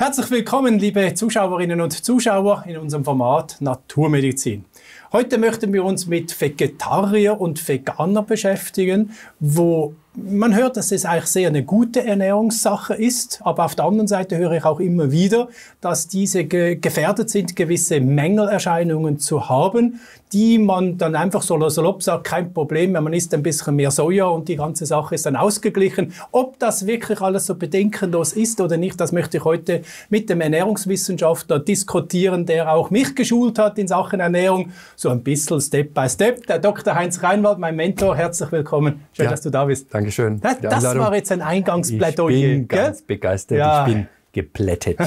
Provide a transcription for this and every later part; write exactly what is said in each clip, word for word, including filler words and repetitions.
Herzlich willkommen, liebe Zuschauerinnen und Zuschauer, in unserem Format Naturmedizin. Heute möchten wir uns mit Vegetarier und Veganer beschäftigen, wo man hört, dass es eigentlich sehr eine gute Ernährungssache ist, aber auf der anderen Seite höre ich auch immer wieder, dass diese ge- gefährdet sind, gewisse Mängelerscheinungen zu haben, die man dann einfach so salopp sagt, kein Problem, man isst ein bisschen mehr Soja und die ganze Sache ist dann ausgeglichen. Ob das wirklich alles so bedenkenlos ist oder nicht, das möchte ich heute mit dem Ernährungswissenschaftler diskutieren, der auch mich geschult hat in Sachen Ernährung, so ein bisschen Step by Step. Der Doktor Heinz Reinwald, mein Mentor, herzlich willkommen. Schön, ja, dass du da bist. Dankeschön. Das, das war jetzt ein Eingangsplädoyer. Ich bin gell? ganz begeistert, ja. ich bin geplättet.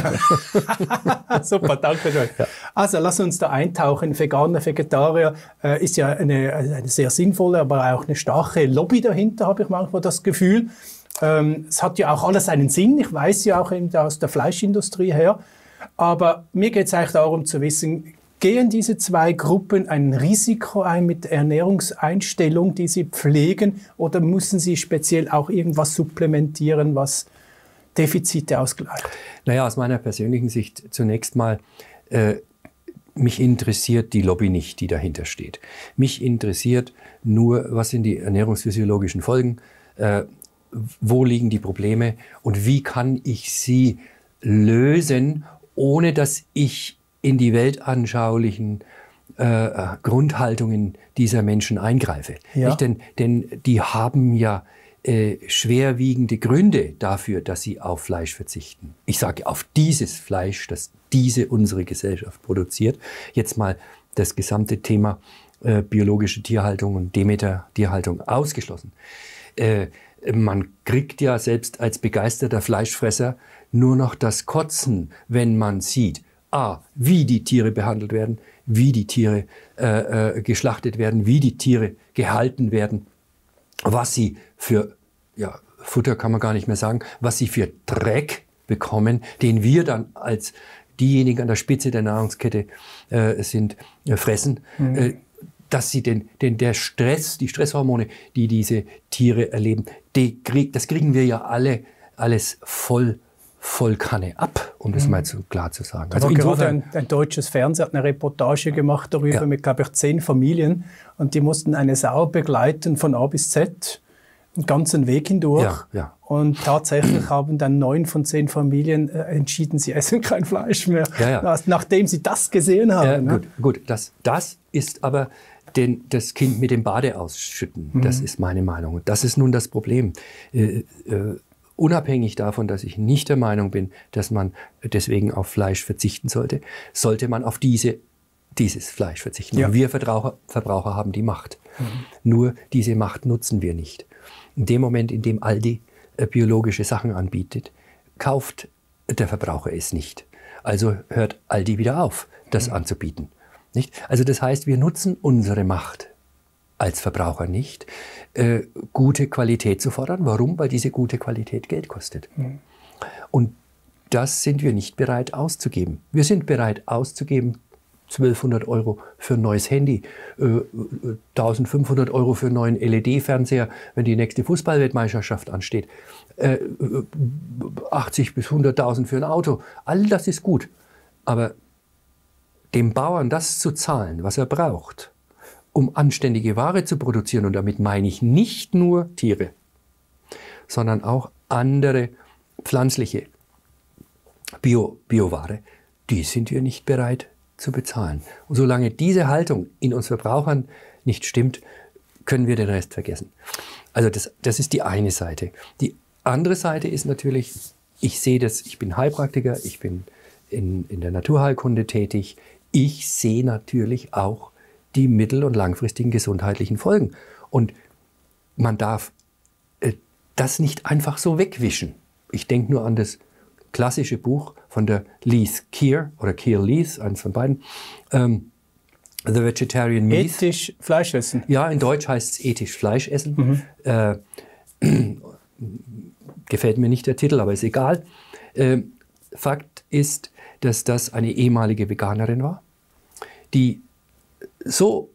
Super, danke schön. Ja. Also lass uns da eintauchen. Veganer, Vegetarier äh, ist ja eine, eine sehr sinnvolle, aber auch eine starke Lobby dahinter, habe ich manchmal das Gefühl. Ähm, es hat ja auch alles einen Sinn. Ich weiß ja auch eben aus der Fleischindustrie her. Aber mir geht es eigentlich darum zu wissen, gehen diese zwei Gruppen ein Risiko ein mit der Ernährungseinstellung, die sie pflegen, oder müssen sie speziell auch irgendwas supplementieren, was Defizite ausgleicht? Naja, aus meiner persönlichen Sicht zunächst mal, äh, mich interessiert die Lobby nicht, die dahinter steht. Mich interessiert nur, was sind die ernährungsphysiologischen Folgen, äh, wo liegen die Probleme und wie kann ich sie lösen, ohne dass ich in die weltanschaulichen äh, Grundhaltungen dieser Menschen eingreife. Ja. Nicht? Denn, denn die haben ja äh, schwerwiegende Gründe dafür, dass sie auf Fleisch verzichten. Ich sage auf dieses Fleisch, das diese unsere Gesellschaft produziert. Jetzt mal das gesamte Thema äh, biologische Tierhaltung und Demeter-Tierhaltung ausgeschlossen. Äh, man kriegt ja selbst als begeisterter Fleischfresser nur noch das Kotzen, wenn man sieht, A, wie die Tiere behandelt werden, wie die Tiere äh, äh, geschlachtet werden, wie die Tiere gehalten werden, was sie für, ja, Futter kann man gar nicht mehr sagen, was sie für Dreck bekommen, den wir dann als diejenigen an der Spitze der Nahrungskette äh, sind, äh, fressen, mhm. äh, dass sie den, den, der Stress, die Stresshormone, die diese Tiere erleben, die krieg, das kriegen wir ja alle, alles voll voll Kanne ab, um das mhm. mal so klar zu sagen. Also gerade ein, ein deutsches Fernsehen hat eine Reportage gemacht darüber ja. mit, glaube ich, zehn Familien und die mussten eine Sau begleiten von A bis Z, den ganzen Weg hindurch. Ja, ja. Und tatsächlich haben dann neun von zehn Familien äh, entschieden, sie essen kein Fleisch mehr, ja, ja. Nach, nachdem sie das gesehen haben. Ja, ne? Gut, gut. Das, das ist aber den, das Kind mit dem Bade ausschütten. Mhm. Das ist meine Meinung. Und das ist nun das Problem. Äh, äh, Unabhängig davon, dass ich nicht der Meinung bin, dass man deswegen auf Fleisch verzichten sollte, sollte man auf diese, dieses Fleisch verzichten. Ja. Und wir Verbraucher, Verbraucher haben die Macht. Mhm. Nur diese Macht nutzen wir nicht. In dem Moment, in dem Aldi äh, biologische Sachen anbietet, kauft der Verbraucher es nicht. Also hört Aldi wieder auf, das mhm. anzubieten. Nicht? Also das heißt, wir nutzen unsere Macht als Verbraucher nicht, äh, gute Qualität zu fordern. Warum? Weil diese gute Qualität Geld kostet. Mhm. Und das sind wir nicht bereit auszugeben. Wir sind bereit auszugeben zwölfhundert Euro für ein neues Handy, äh, eintausendfünfhundert Euro für einen neuen L E D-Fernseher, wenn die nächste Fußballweltmeisterschaft ansteht, äh, achtzig bis hunderttausend für ein Auto. All das ist gut. Aber dem Bauern das zu zahlen, was er braucht, um anständige Ware zu produzieren, und damit meine ich nicht nur Tiere, sondern auch andere pflanzliche Bio, Bioware, die sind wir nicht bereit zu bezahlen. Und solange diese Haltung in uns Verbrauchern nicht stimmt, können wir den Rest vergessen. Also das, das ist die eine Seite. Die andere Seite ist natürlich, ich sehe das, ich bin Heilpraktiker, ich bin in, in der Naturheilkunde tätig, ich sehe natürlich auch die mittel- und langfristigen gesundheitlichen Folgen. Und man darf äh, das nicht einfach so wegwischen. Ich denke nur an das klassische Buch von der Leith Keir, oder Keir Leith, eins von beiden, ähm, The Vegetarian Myth. Ethisch Fleisch essen. Ja, in Deutsch heißt es ethisch Fleisch essen. Mhm. Äh, gefällt mir nicht der Titel, aber ist egal. Äh, Fakt ist, dass das eine ehemalige Veganerin war, die so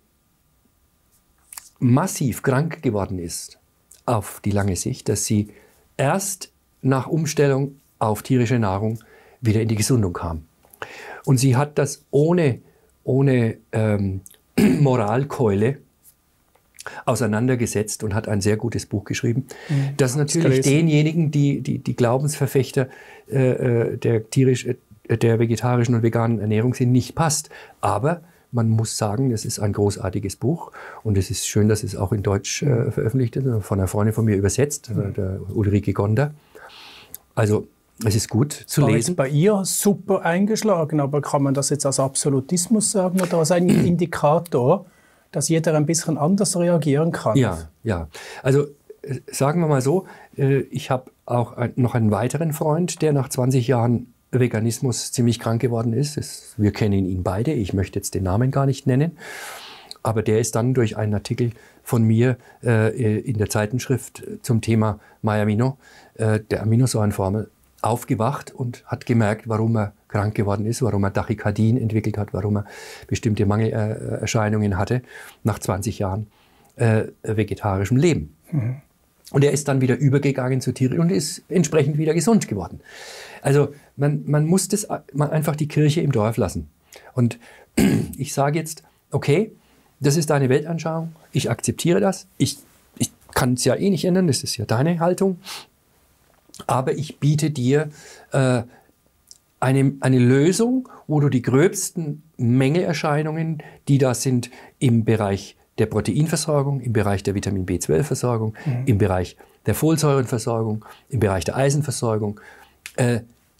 massiv krank geworden ist auf die lange Sicht, dass sie erst nach Umstellung auf tierische Nahrung wieder in die Gesundung kam. Und sie hat das ohne, ohne ähm, Moralkeule auseinandergesetzt und hat ein sehr gutes Buch geschrieben, mhm. das natürlich das denjenigen, die, die, die Glaubensverfechter äh, der, tierisch, äh, der vegetarischen und veganen Ernährung sind, nicht passt. Aber man muss sagen, es ist ein großartiges Buch und es ist schön, dass es auch in Deutsch äh, veröffentlicht ist, von einer Freundin von mir übersetzt, mhm. der Ulrike Gonder. Also es ist gut zu war lesen. Jetzt bei ihr super eingeschlagen, aber kann man das jetzt als Absolutismus sagen oder als ein Indikator, dass jeder ein bisschen anders reagieren kann? Ja, ja. Also äh, sagen wir mal so, äh, ich habe auch ein, noch einen weiteren Freund, der nach zwanzig Jahren Veganismus ziemlich krank geworden ist. Es, wir kennen ihn beide, ich möchte jetzt den Namen gar nicht nennen. Aber der ist dann durch einen Artikel von mir äh, in der Zeitschrift zum Thema MyAmino, äh, der Aminosäurenformel, aufgewacht und hat gemerkt, warum er krank geworden ist, warum er Tachykardien entwickelt hat, warum er bestimmte Mangelerscheinungen hatte nach zwanzig Jahren äh, vegetarischem Leben. Mhm. Und er ist dann wieder übergegangen zu Tieren und ist entsprechend wieder gesund geworden. Also man, man muss das man einfach die Kirche im Dorf lassen. Und ich sage jetzt, okay, das ist deine Weltanschauung, ich akzeptiere das, ich, ich kann es ja eh nicht ändern, das ist ja deine Haltung. Aber ich biete dir äh, eine, eine Lösung, wo du die gröbsten Mängelerscheinungen, die da sind im Bereich der Proteinversorgung, im Bereich der Vitamin B zwölf Versorgung, mhm. im Bereich der Folsäurenversorgung, im Bereich der Eisenversorgung, äh,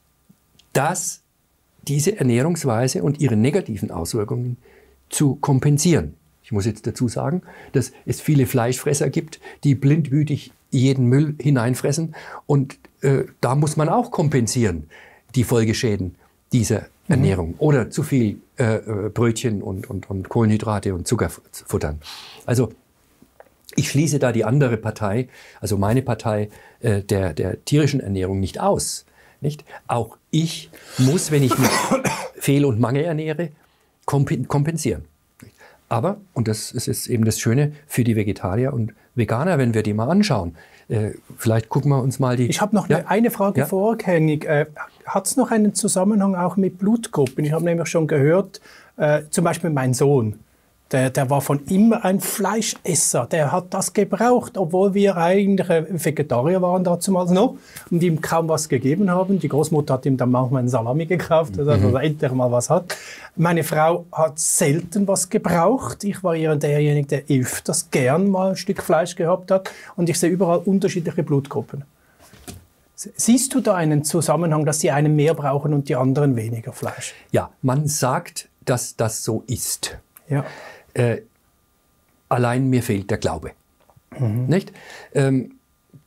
dass diese Ernährungsweise und ihre negativen Auswirkungen zu kompensieren. Ich muss jetzt dazu sagen, dass es viele Fleischfresser gibt, die blindwütig jeden Müll hineinfressen und äh, da muss man auch kompensieren, die Folgeschäden dieser Ernährung mhm. oder zu viel äh, Brötchen und, und, und Kohlenhydrate und Zucker futtern. Also ich schließe da die andere Partei, also meine Partei äh, der, der tierischen Ernährung nicht aus. Nicht? Auch ich muss, wenn ich mich fehl- und mangel ernähre, kompensieren. Aber, und das ist jetzt eben das Schöne für die Vegetarier und Veganer, wenn wir die mal anschauen, äh, vielleicht gucken wir uns mal die... Ich habe noch ja? eine, eine Frage ja? vorgängig. Äh, hat es noch einen Zusammenhang auch mit Blutgruppen? Ich habe nämlich schon gehört, äh, zum Beispiel mein Sohn, der, der war von immer ein Fleischesser. Der hat das gebraucht, obwohl wir eigentlich Vegetarier waren damals noch und ihm kaum was gegeben haben. Die Großmutter hat ihm dann manchmal ein Salami gekauft, also mhm. dass er endlich mal was hat. Meine Frau hat selten was gebraucht. Ich war eher derjenige, der öfters gern mal ein Stück Fleisch gehabt hat. Und ich sehe überall unterschiedliche Blutgruppen. Siehst du da einen Zusammenhang, dass die einen mehr brauchen und die anderen weniger Fleisch? Ja, man sagt, dass das so ist. Ja. Äh, allein mir fehlt der Glaube. Mhm. Nicht? Ähm,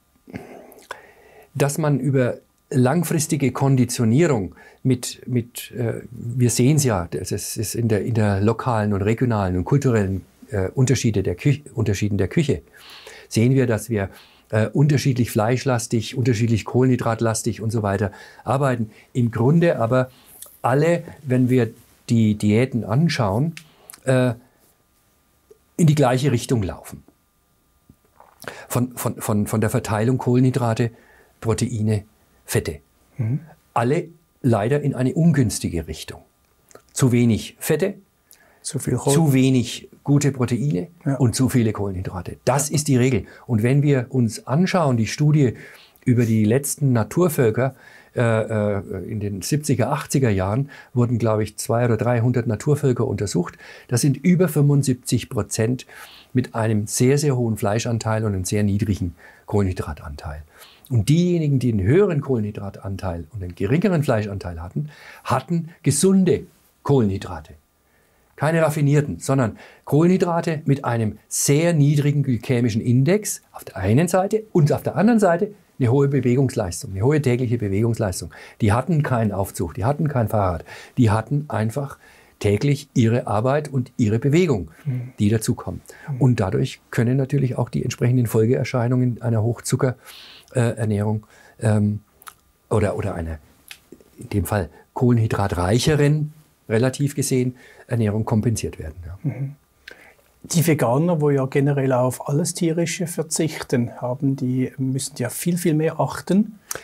dass man über langfristige Konditionierung mit, mit äh, wir sehen es ja, das ist in der, in der lokalen und regionalen und kulturellen äh, Unterschiede der Küche, Unterschieden der Küche, sehen wir, dass wir äh, unterschiedlich fleischlastig, unterschiedlich kohlenhydratlastig und so weiter arbeiten. Im Grunde aber alle, wenn wir die Diäten anschauen, äh, in die gleiche Richtung laufen. Von, von, von, von der Verteilung Kohlenhydrate, Proteine, Fette. Mhm. Alle leider in eine ungünstige Richtung. Zu wenig Fette, zu, viel zu wenig gute Proteine ja. und zu viele Kohlenhydrate. Das ja. ist die Regel. Und wenn wir uns anschauen, die Studie über die letzten Naturvölker, äh, in den siebziger, achtziger Jahren wurden, glaube ich, zweihundert oder dreihundert Naturvölker untersucht. Das sind über fünfundsiebzig Prozent mit einem sehr, sehr hohen Fleischanteil und einem sehr niedrigen Kohlenhydratanteil. Und diejenigen, die einen höheren Kohlenhydratanteil und einen geringeren Fleischanteil hatten, hatten gesunde Kohlenhydrate. Keine raffinierten, sondern Kohlenhydrate mit einem sehr niedrigen glykämischen Index auf der einen Seite und auf der anderen Seite eine hohe Bewegungsleistung, eine hohe tägliche Bewegungsleistung. Die hatten keinen Aufzug, die hatten kein Fahrrad, die hatten einfach täglich ihre Arbeit und ihre Bewegung, die dazukommen. Und dadurch können natürlich auch die entsprechenden Folgeerscheinungen einer Hochzuckerernährung ähm, oder, oder einer, in dem Fall kohlenhydratreicheren, relativ gesehen, Ernährung kompensiert werden. Ja. Die Veganer, wo ja generell auf alles Tierische verzichten, haben, die müssen ja viel, viel mehr achten.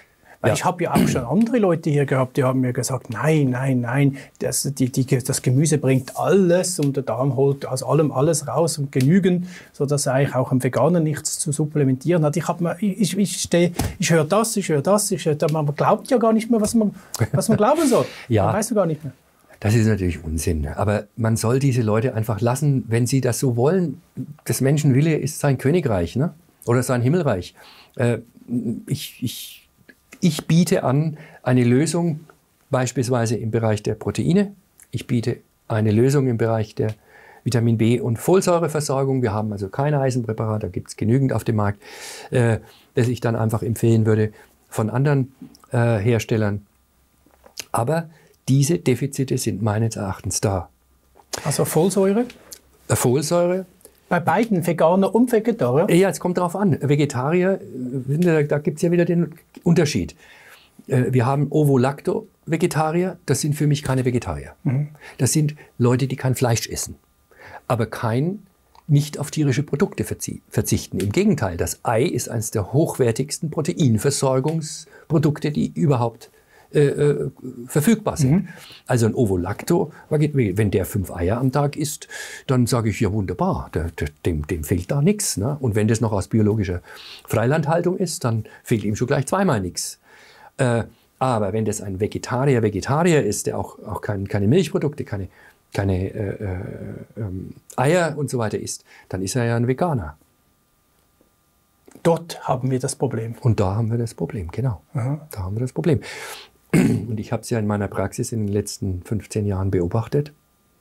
Weil Ja. ich habe ja auch schon andere Leute hier gehabt, die haben mir gesagt, nein, nein, nein, das, die, die, das Gemüse bringt alles und der Darm holt aus allem alles raus und genügend, sodass eigentlich auch ein Veganer nichts zu supplementieren hat. Ich, hab mir, ich, ich, steh, ich höre das, ich höre das, ich höre, man glaubt ja gar nicht mehr, was man, was man glauben soll. Ja. Man weiß ja gar nicht mehr. Das ist natürlich Unsinn. Aber man soll diese Leute einfach lassen, wenn sie das so wollen. Das Menschenwille ist sein Königreich, ne? Oder sein Himmelreich. Äh, ich, ich, ich biete an eine Lösung, beispielsweise im Bereich der Proteine. Ich biete eine Lösung im Bereich der Vitamin B- und Folsäureversorgung. Wir haben also kein Eisenpräparat, da gibt es genügend auf dem Markt, äh, das ich dann einfach empfehlen würde von anderen äh, Herstellern. Aber diese Defizite sind meines Erachtens da. Also Folsäure? Äh, Folsäure. Bei beiden, Veganer und Vegetarier? Ja, es kommt darauf an. Vegetarier, äh, da gibt es ja wieder den Unterschied. Äh, wir haben Ovo-Lacto-Vegetarier, das sind für mich keine Vegetarier. Mhm. Das sind Leute, die kein Fleisch essen, aber kein nicht auf tierische Produkte verzie- verzichten. Im Gegenteil, das Ei ist eines der hochwertigsten Proteinversorgungsprodukte, die überhaupt äh, äh, verfügbar sind. Mhm. Also ein Ovo-Lacto, wenn der fünf Eier am Tag isst, dann sage ich, ja wunderbar, der, der, dem, dem fehlt da nichts. Ne? Und wenn das noch aus biologischer Freilandhaltung ist, dann fehlt ihm schon gleich zweimal nichts. Äh, aber wenn das ein Vegetarier, Vegetarier ist, der auch, auch kein, keine Milchprodukte, keine, keine äh, äh, ähm, Eier und so weiter isst, dann ist er ja ein Veganer. Dort haben wir das Problem. Und da haben wir das Problem, genau. Aha. Da haben wir das Problem. Und ich habe es ja in meiner Praxis in den letzten fünfzehn Jahren beobachtet.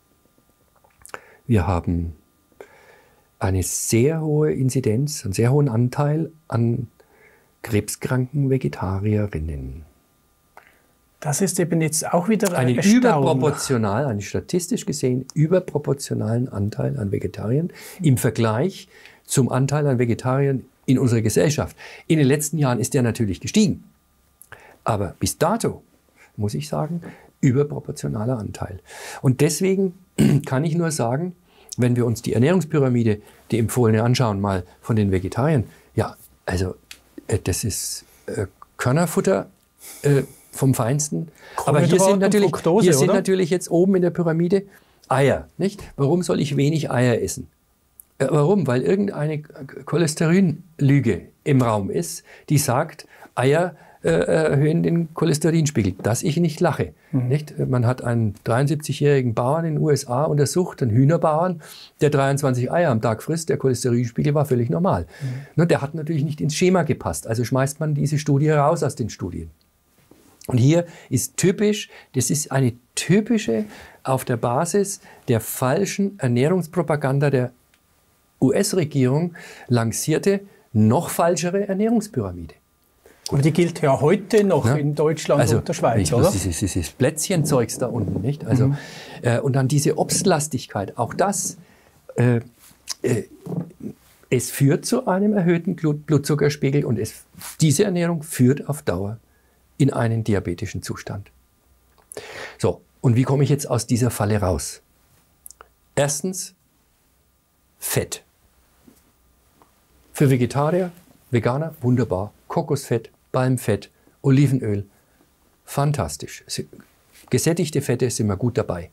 Wir haben eine sehr hohe Inzidenz, einen sehr hohen Anteil an krebskranken Vegetarierinnen. Das ist eben jetzt auch wieder einen Erstaunen. überproportional, einen statistisch gesehen überproportionalen Anteil an Vegetariern im Vergleich zum Anteil an Vegetariern in unserer Gesellschaft. In den letzten Jahren ist der natürlich gestiegen. Aber bis dato, muss ich sagen, überproportionaler Anteil. Und deswegen kann ich nur sagen, wenn wir uns die Ernährungspyramide, die empfohlene anschauen, mal von den Vegetariern, ja, also äh, das ist äh, Körnerfutter äh, vom Feinsten. Aber hier sind, natürlich, Fructose, hier sind natürlich jetzt oben in der Pyramide Eier. Nicht? Warum soll ich wenig Eier essen? Äh, warum? Weil irgendeine Cholesterinlüge im Raum ist, die sagt, Eier äh, erhöhen den Cholesterinspiegel. Dass ich nicht lache. Mhm. Nicht? Man hat einen dreiundsiebzigjährigen Bauern in den U S A untersucht, einen Hühnerbauern, der dreiundzwanzig Eier am Tag frisst. Der Cholesterinspiegel war völlig normal. Mhm. Nur der hat natürlich nicht ins Schema gepasst. Also schmeißt man diese Studie raus aus den Studien. Und hier ist typisch, das ist eine typische, auf der Basis der falschen Ernährungspropaganda der U S-Regierung lancierte, noch falschere Ernährungspyramide. Aber die gilt ja heute noch ja. in Deutschland also, und der Schweiz, nicht, oder? Dieses, dieses Plätzchenzeugs da unten, nicht? Also, mhm. äh, und dann diese Obstlastigkeit, auch das, äh, äh, es führt zu einem erhöhten Blutzuckerspiegel und es, diese Ernährung führt auf Dauer in einen diabetischen Zustand. So, und wie komme ich jetzt aus dieser Falle raus? Erstens, Fett. Für Vegetarier, Veganer, wunderbar. Kokosfett, Palmfett, Olivenöl, fantastisch. Gesättigte Fette sind wir gut dabei.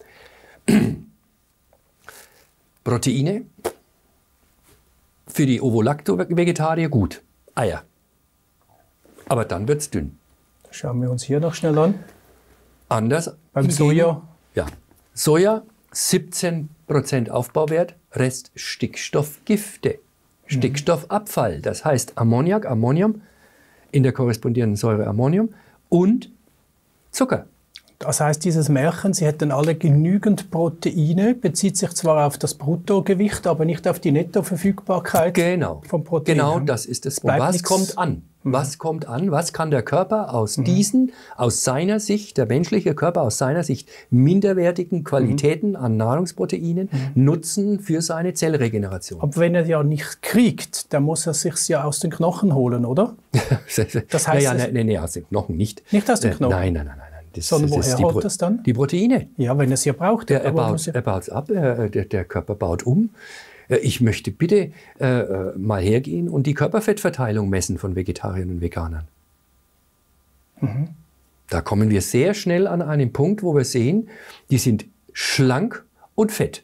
Proteine, für die Ovo-Lacto-Vegetarier gut. Eier. Aber dann wird es dünn. Schauen wir uns hier noch schnell an. Anders. Beim Soja? Ja. Soja, siebzehn Prozent Aufbauwert, Rest Stickstoffgifte. Mhm. Stickstoffabfall, das heißt Ammoniak, Ammonium, in der korrespondierenden Säure Ammonium und Zucker. Das heißt, dieses Märchen, sie hätten alle genügend Proteine, bezieht sich zwar auf das Bruttogewicht, aber nicht auf die Nettoverfügbarkeit genau. von Proteinen. Genau, das ist das Problem. Was kommt an? Was kommt an? Was kann der Körper aus mhm. diesen, aus seiner Sicht, der menschliche Körper aus seiner Sicht, minderwertigen Qualitäten mhm. an Nahrungsproteinen mhm. nutzen für seine Zellregeneration? Aber wenn er ja nicht kriegt, dann muss er sich ja aus den Knochen holen, oder? Das heißt, ja, ja, nein, nein, aus den Knochen nicht. Nicht aus den Knochen? Nein, nein, nein, nein. Das, Sondern das woher die holt das dann? Die Proteine. Ja, wenn er es ja braucht. Der, er baut er baut es ab, er, der, der Körper baut um. Ich möchte bitte äh, mal hergehen und die Körperfettverteilung messen von Vegetariern und Veganern. Mhm. Da kommen wir sehr schnell an einen Punkt, wo wir sehen, die sind schlank und fett.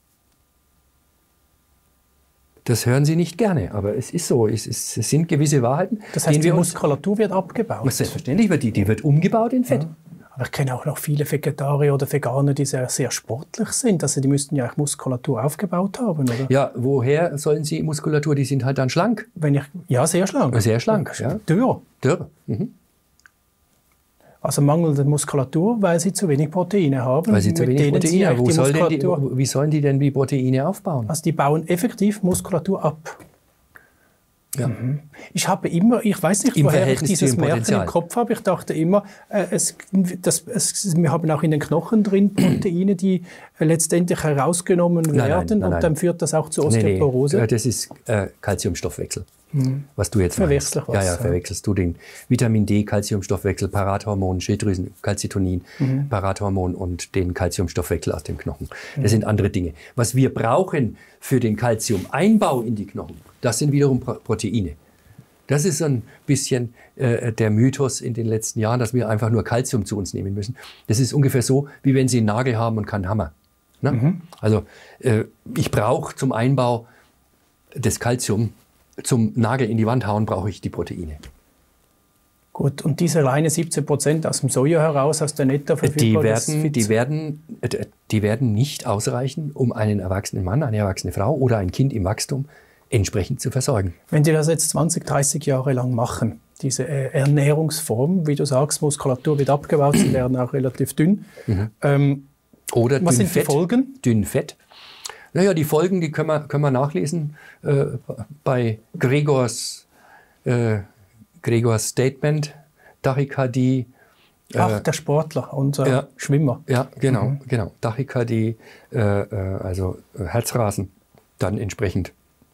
Das hören Sie nicht gerne, aber es ist so. Es, ist, es sind gewisse Wahrheiten. Das heißt, die wir Muskulatur uns, wird abgebaut? Selbstverständlich wird die, die wird umgebaut in Fett. Ja. Aber ich kenne auch noch viele Vegetarier oder Veganer, die sehr, sehr sportlich sind. Also die müssten ja auch Muskulatur aufgebaut haben, oder? Ja, woher sollen sie Muskulatur? Die sind halt dann schlank. Wenn ich, ja, sehr schlank. Sehr schlank, ja. Dürr. Dürr. Mhm. Also mangelnde Muskulatur, weil sie zu wenig Proteine haben. Weil sie zu wenig Proteine haben. Wo soll denn die, wie sollen die denn die Proteine aufbauen? Also die bauen effektiv Muskulatur ab. Ja. Mhm. Ich habe immer, ich weiß nicht, woher ich dieses Märchen im Kopf habe. Ich dachte immer, äh, es, das, es, wir haben auch in den Knochen drin Proteine, die äh, letztendlich herausgenommen werden, nein, nein, nein, und dann führt das auch zu Osteoporose. Nee, nee. Das ist äh, Calciumstoffwechsel. Hm. Was du jetzt Verwechsel meinst. Was, ja, ja, verwechselst du den Vitamin D, Calciumstoffwechsel, Parathormon, Schilddrüsen, Calcitonin, mhm. Parathormon und den Calciumstoffwechsel aus dem Knochen. Das mhm. sind andere Dinge. Was wir brauchen für den Calciumeinbau in die Knochen, das sind wiederum Proteine. Das ist so ein bisschen äh, der Mythos in den letzten Jahren, dass wir einfach nur Calcium zu uns nehmen müssen. Das ist ungefähr so, wie wenn Sie einen Nagel haben und keinen Hammer. Ne? Mhm. Also äh, ich brauche zum Einbau des Calcium, zum Nagel in die Wand hauen, brauche ich die Proteine. Gut, und diese reine siebzehn Prozent aus dem Soja heraus, aus der Netto verfügbar, die werden, die werden, die werden nicht ausreichen, um einen erwachsenen Mann, eine erwachsene Frau oder ein Kind im Wachstum entsprechend zu versorgen. Wenn die das jetzt zwanzig, dreißig Jahre lang machen, diese Ernährungsform, wie du sagst, Muskulatur wird abgebaut, sie werden auch relativ dünn. Mhm. Ähm, oder was sind Fett, die Folgen? Dünn Fett. Naja, die Folgen, die können wir, können wir nachlesen äh, bei Gregors, äh, Gregors Statement, Tachykardie. Äh, Ach, der Sportler, unser ja, Schwimmer. Ja, genau, mhm. genau. Tachykardie, äh, also Herzrasen, dann entsprechend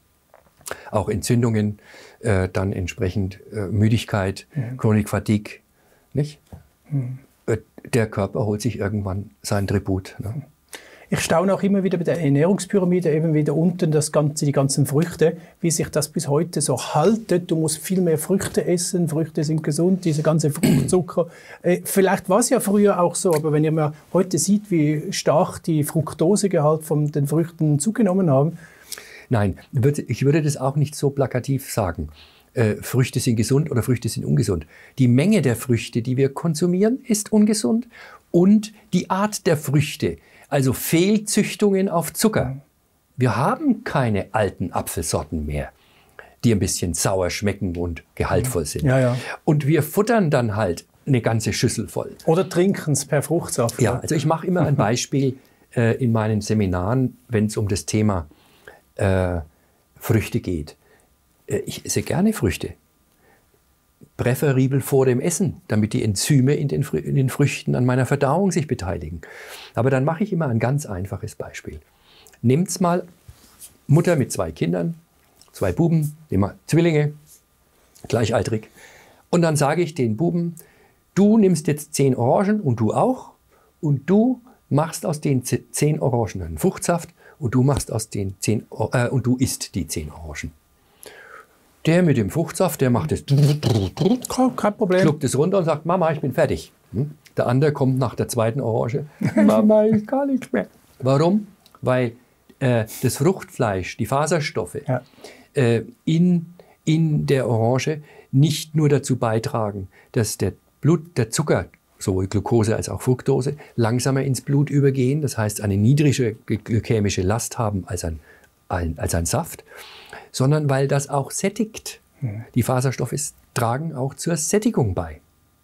auch Entzündungen, äh, dann entsprechend äh, Müdigkeit, mhm. Chronic Fatigue, nicht? Mhm. Äh, der Körper holt sich irgendwann sein Tribut. Ne? Ich staune auch immer wieder bei der Ernährungspyramide, eben wieder unten das Ganze, die ganzen Früchte, wie sich das bis heute so haltet. Du musst viel mehr Früchte essen, Früchte sind gesund, diese ganze Fruchtzucker. Äh, vielleicht war es ja früher auch so, aber wenn ihr mal heute sieht, wie stark die Fructosegehalt von den Früchten zugenommen haben. Nein, ich würde das auch nicht so plakativ sagen. Äh, Früchte sind gesund oder Früchte sind ungesund. Die Menge der Früchte, die wir konsumieren, ist ungesund und die Art der Früchte, also Fehlzüchtungen auf Zucker. Wir haben keine alten Apfelsorten mehr, die ein bisschen sauer schmecken und gehaltvoll sind. Ja, ja. Und wir futtern dann halt eine ganze Schüssel voll. Oder trinken es per Fruchtsaft. Ja, also ich mache immer ein Beispiel äh, in meinen Seminaren, wenn es um das Thema äh, Früchte geht. Äh, ich esse gerne Früchte. Präferibel vor dem Essen, damit die Enzyme in den, Frü in den Früchten an meiner Verdauung sich beteiligen. Aber dann mache ich immer ein ganz einfaches Beispiel. Nehmt's mal Mutter mit zwei Kindern, zwei Buben, immer Zwillinge, gleichaltrig. Und dann sage ich den Buben, du nimmst jetzt zehn Orangen und du auch. Und du machst aus den zehn Orangen einen Fruchtsaft und du machst aus den zehn äh, und du isst die zehn Orangen. Der mit dem Fruchtsaft, der macht es, kein Problem, schluckt es runter und sagt, Mama, ich bin fertig. Der andere kommt nach der zweiten Orange, Mama, ich kann nichts mehr. Warum? Weil äh, das Fruchtfleisch, die Faserstoffe ja. äh, in, in der Orange nicht nur dazu beitragen, dass der Blut, der Zucker, sowohl Glucose als auch Fructose, langsamer ins Blut übergehen, das heißt eine niedrige glykämische Last haben als ein, ein, als ein Saft, sondern weil das auch sättigt. Die Faserstoffe tragen auch zur Sättigung bei.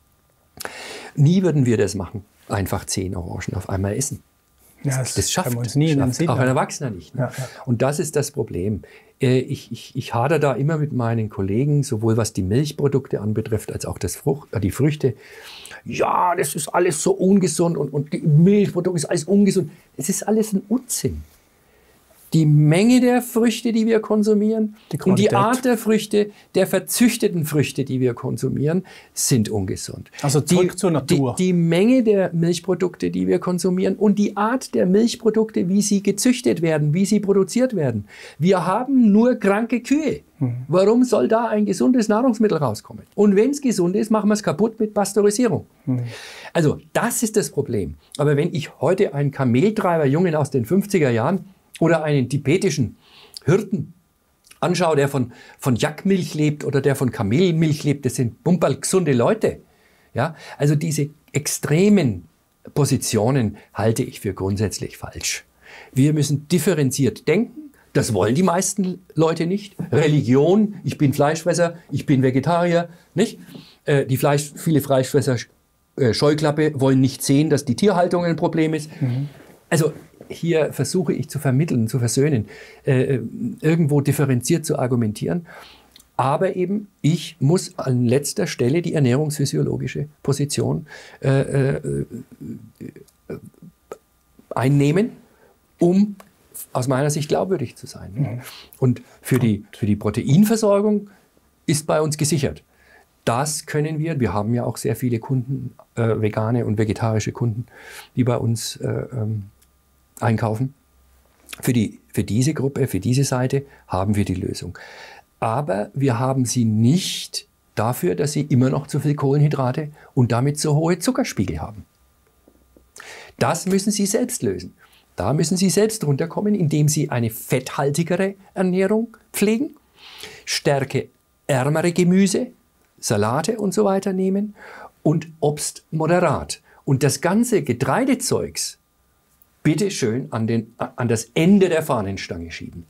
Nie würden wir das machen, einfach zehn Orangen auf einmal essen. Das, ja, das, das schafft, uns nie schafft Sinn, auch ein Erwachsener nicht. Ne? Ja, ja. Und das ist das Problem. Ich, ich, ich hadere da immer mit meinen Kollegen, sowohl was die Milchprodukte anbetrifft, als auch das Frucht, äh, die Früchte. Ja, das ist alles so ungesund und, und die Milchprodukte ist alles ungesund. Es ist alles ein Unsinn. Die Menge der Früchte, die wir konsumieren, die und die Art der Früchte, der verzüchteten Früchte, die wir konsumieren, sind ungesund. Also zurück die, zur Natur. Die, die Menge der Milchprodukte, die wir konsumieren und die Art der Milchprodukte, wie sie gezüchtet werden, wie sie produziert werden. Wir haben nur kranke Kühe. Mhm. Warum soll da ein gesundes Nahrungsmittel rauskommen? Und wenn es gesund ist, machen wir es kaputt mit Pasteurisierung. Mhm. Also das ist das Problem. Aber wenn ich heute einen Kameltreiberjungen aus den fünfziger Jahren oder einen tibetischen Hirten anschaue, der von, von Jackmilch lebt oder der von Kamelmilch lebt, das sind bumperl gesunde Leute. Ja? Also diese extremen Positionen halte ich für grundsätzlich falsch. Wir müssen differenziert denken. Das wollen die meisten Leute nicht. Religion, ich bin Fleischfresser, ich bin Vegetarier, nicht? Äh, die Fleisch, viele Fleischfresser äh, Scheuklappe wollen nicht sehen, dass die Tierhaltung ein Problem ist. Mhm. Also hier versuche ich zu vermitteln, zu versöhnen, äh, irgendwo differenziert zu argumentieren. Aber eben, ich muss an letzter Stelle die ernährungsphysiologische Position äh, äh, einnehmen, um aus meiner Sicht glaubwürdig zu sein. Mhm. Und für die, für die Proteinversorgung ist bei uns gesichert. Das können wir, wir haben ja auch sehr viele Kunden, äh, vegane und vegetarische Kunden, die bei uns äh, ähm, einkaufen. Für, die, für diese Gruppe, für diese Seite haben wir die Lösung. Aber wir haben sie nicht dafür, dass sie immer noch zu viel Kohlenhydrate und damit zu hohe Zuckerspiegel haben. Das müssen sie selbst lösen. Da müssen sie selbst runterkommen, indem sie eine fetthaltigere Ernährung pflegen, stärkeärmere Gemüse, Salate und so weiter nehmen und Obst moderat. Und das ganze Getreidezeugs bitte schön an, den, an das Ende der Fahnenstange schieben.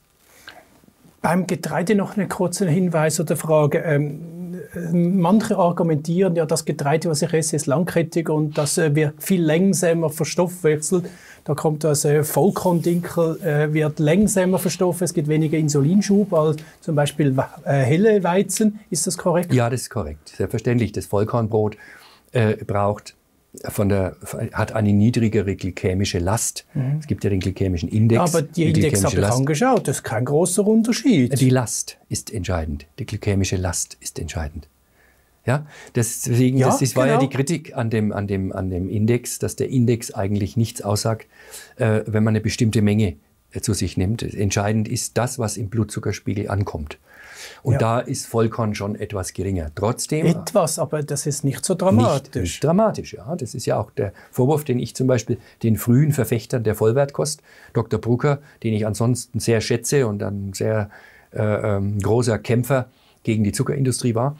Beim Getreide noch einen kurzen Hinweis oder Frage. Ähm, manche argumentieren ja, das Getreide, was ich esse, ist langkettig und das äh, wird viel langsamer verstoffwechselt. Da kommt das äh, Vollkorndinkel, äh, wird langsamer verstoffwechselt, es gibt weniger Insulinschub als zum Beispiel äh, helle Weizen. Ist das korrekt? Ja, das ist korrekt. Selbstverständlich. Das Vollkornbrot äh, braucht Von der, hat eine niedrigere glykämische Last. Mhm. Es gibt ja den glykämischen Index. Aber die, die Index habe ich angeschaut, das ist kein großer Unterschied. Die Last ist entscheidend. Die glykämische Last ist entscheidend. Ja, deswegen, ja, das ist, war genau. ja die Kritik an dem, an, dem, an dem Index, dass der Index eigentlich nichts aussagt, äh, wenn man eine bestimmte Menge äh, zu sich nimmt. Entscheidend ist das, was im Blutzuckerspiegel ankommt. Und ja. da ist Vollkorn schon etwas geringer. Trotzdem. Etwas, aber das ist nicht so dramatisch. Nicht, nicht dramatisch, ja. Das ist ja auch der Vorwurf, den ich zum Beispiel den frühen Verfechtern der Vollwertkost, Doktor Brucker, den ich ansonsten sehr schätze und ein sehr äh, ähm, großer Kämpfer gegen die Zuckerindustrie war.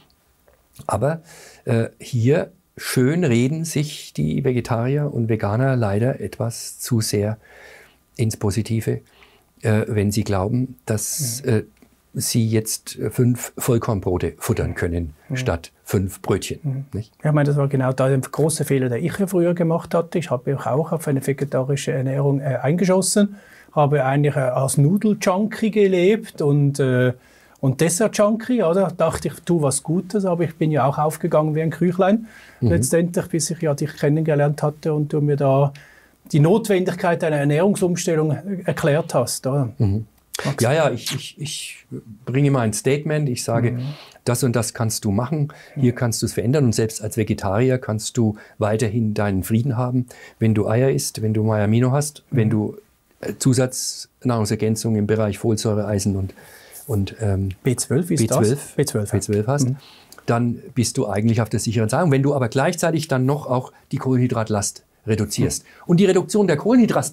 Aber äh, hier schön reden sich die Vegetarier und Veganer leider etwas zu sehr ins Positive, äh, wenn sie glauben, dass äh, sie jetzt fünf Vollkornbrote futtern können, mhm. statt fünf Brötchen. Mhm. Nicht? Ja, ich meine, das war genau der große Fehler, den ich ja früher gemacht hatte. Ich habe mich auch auf eine vegetarische Ernährung äh, eingeschossen, habe eigentlich äh, als Nudel-Junkie gelebt und, äh, und Dessert-Junkie. Oder? Dachte ich, tu was Gutes, aber ich bin ja auch aufgegangen wie ein Küchlein. Mhm. Letztendlich, bis ich ja dich kennengelernt hatte und du mir da die Notwendigkeit einer Ernährungsumstellung erklärt hast. Oder? Mhm. Ja, ja, ich, ich, ich bringe mal ein Statement, ich sage, mhm. das und das kannst du machen, hier kannst du es verändern und selbst als Vegetarier kannst du weiterhin deinen Frieden haben, wenn du Eier isst, wenn du Maiamino hast, mhm. wenn du Zusatznahrungsergänzung im Bereich Folsäure, Eisen und, und ähm, B zwölf ist B zwölf, das? B zwölf, B zwölf hast, mhm. dann bist du eigentlich auf der sicheren Seite. Und wenn du aber gleichzeitig dann noch auch die Kohlenhydratlast reduzierst. Und die Reduktion der Kohlenhydratlast,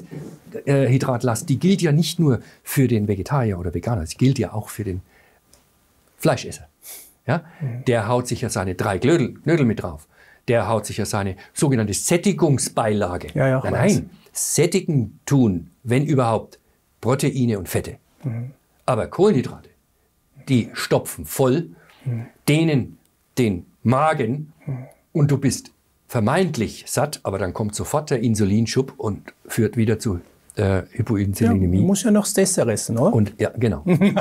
äh, die gilt ja nicht nur für den Vegetarier oder Veganer, sie gilt ja auch für den Fleischesser. Ja? Mhm. Der haut sich ja seine drei Knödel, Knödel mit drauf. Der haut sich ja seine sogenannte Sättigungsbeilage. Ja, ja, nein, nein, sättigen tun, wenn überhaupt, Proteine und Fette. Mhm. Aber Kohlenhydrate, die stopfen voll, mhm. dehnen den Magen mhm. und du bist vermeintlich satt, aber dann kommt sofort der Insulinschub und führt wieder zu äh, Hypoinsulinämie. Ja, man muss ja noch das Dessert essen, oder? Und, ja, genau.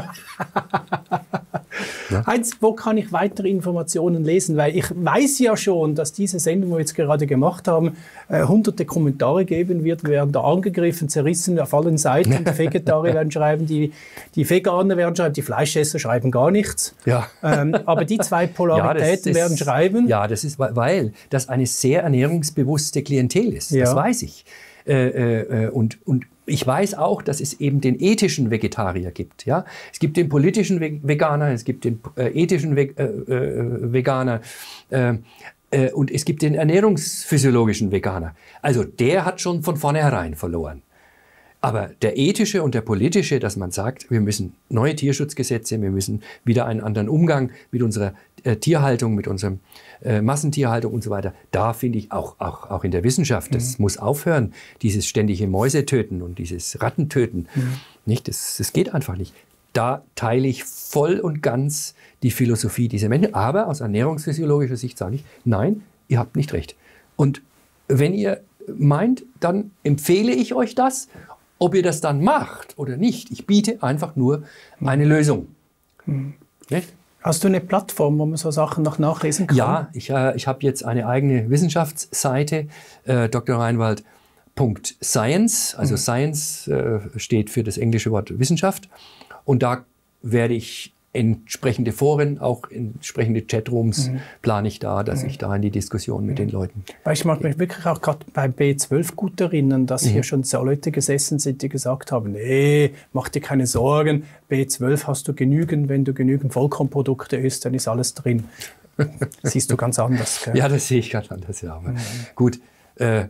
ja. Heinz, wo kann ich weitere Informationen lesen? Weil ich weiß ja schon, dass diese Sendung, die wir jetzt gerade gemacht haben, äh, hunderte Kommentare geben wird. Wir werden da angegriffen, zerrissen auf allen Seiten. Die Vegetarier werden schreiben, die, die Veganer werden schreiben, die Fleischesser schreiben gar nichts. Ja. Ähm, aber die zwei Polaritäten ja, werden ist, schreiben. Ja, das ist, weil das eine sehr ernährungsbewusste Klientel ist. Ja. Das weiß ich. Äh, äh, und, und ich weiß auch, dass es eben den ethischen Vegetarier gibt. Ja? Es gibt den politischen Ve- Veganer, es gibt den äh, ethischen Ve- äh, äh, Veganer äh, äh, und es gibt den ernährungsphysiologischen Veganer. Also der hat schon von vornherein verloren. Aber der ethische und der politische, dass man sagt, wir müssen neue Tierschutzgesetze, wir müssen wieder einen anderen Umgang mit unserer äh, Tierhaltung, mit unserer äh, Massentierhaltung und so weiter, da finde ich auch, auch, auch in der Wissenschaft, das mhm. muss aufhören, dieses ständige Mäusetöten und dieses Rattentöten. Mhm. Nicht? Das, das geht einfach nicht. Da teile ich voll und ganz die Philosophie dieser Menschen. Aber aus ernährungsphysiologischer Sicht sage ich, nein, ihr habt nicht recht. Und wenn ihr meint, dann empfehle ich euch das. Ob ihr das dann macht oder nicht, ich biete einfach nur eine Lösung. Hm. Hast du eine Plattform, wo man so Sachen noch nachlesen kann? Ja, ich, äh, ich habe jetzt eine eigene Wissenschaftsseite, äh, d r reinwald punkt science, also hm. Science äh, steht für das englische Wort Wissenschaft. Und da werde ich entsprechende Foren, auch entsprechende Chatrooms mhm. plane ich da, dass mhm. ich da in die Diskussion mit mhm. den Leuten... Weil ich mag mich wirklich auch gerade bei B zwölf gut erinnern, dass mhm. hier schon so Leute gesessen sind, die gesagt haben, nee, mach dir keine Sorgen, B zwölf hast du genügend, wenn du genügend Vollkornprodukte isst, dann ist alles drin. Siehst du ganz anders, gell? Ja, das sehe ich ganz anders, ja. Aber mhm. gut, äh,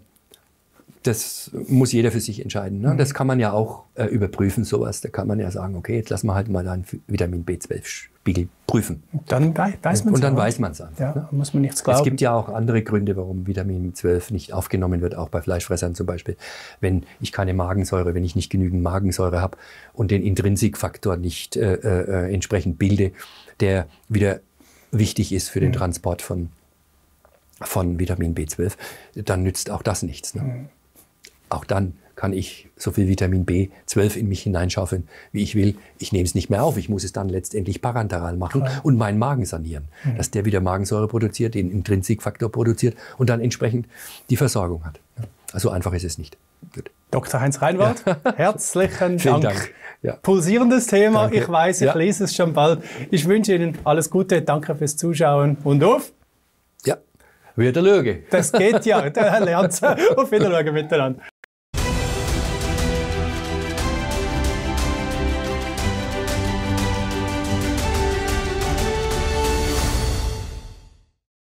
das muss jeder für sich entscheiden. Ne? Mhm. Das kann man ja auch äh, überprüfen, sowas. Da kann man ja sagen, okay, jetzt lassen wir halt mal einen Vitamin B zwölf Spiegel prüfen. Dann weiß man es. Und dann weiß man es einfach. Ja, ne? muss man nichts glauben. Es gibt ja auch andere Gründe, warum Vitamin zwölf nicht aufgenommen wird, auch bei Fleischfressern zum Beispiel. Wenn ich keine Magensäure, wenn ich nicht genügend Magensäure habe und den Intrinsikfaktor nicht äh, äh, entsprechend bilde, der wieder wichtig ist für den mhm. Transport von, von Vitamin B zwölf, dann nützt auch das nichts. Ne? Mhm. Auch dann kann ich so viel Vitamin B zwölf in mich hineinschaufeln, wie ich will. Ich nehme es nicht mehr auf. Ich muss es dann letztendlich parenteral machen Klar. und meinen Magen sanieren, mhm. dass der wieder Magensäure produziert, den Intrinsikfaktor produziert und dann entsprechend die Versorgung hat. Also einfach ist es nicht. Gut. Doktor Heinz Reinwald, ja. herzlichen Vielen Dank. Dank. Ja. Pulsierendes Thema. Danke. Ich weiß, ich ja. lese es schon bald. Ich wünsche Ihnen alles Gute. Danke fürs Zuschauen und auf. Ja, wieder Lüge. Das geht ja. Da lernt es. Auf Wiedersehen miteinander.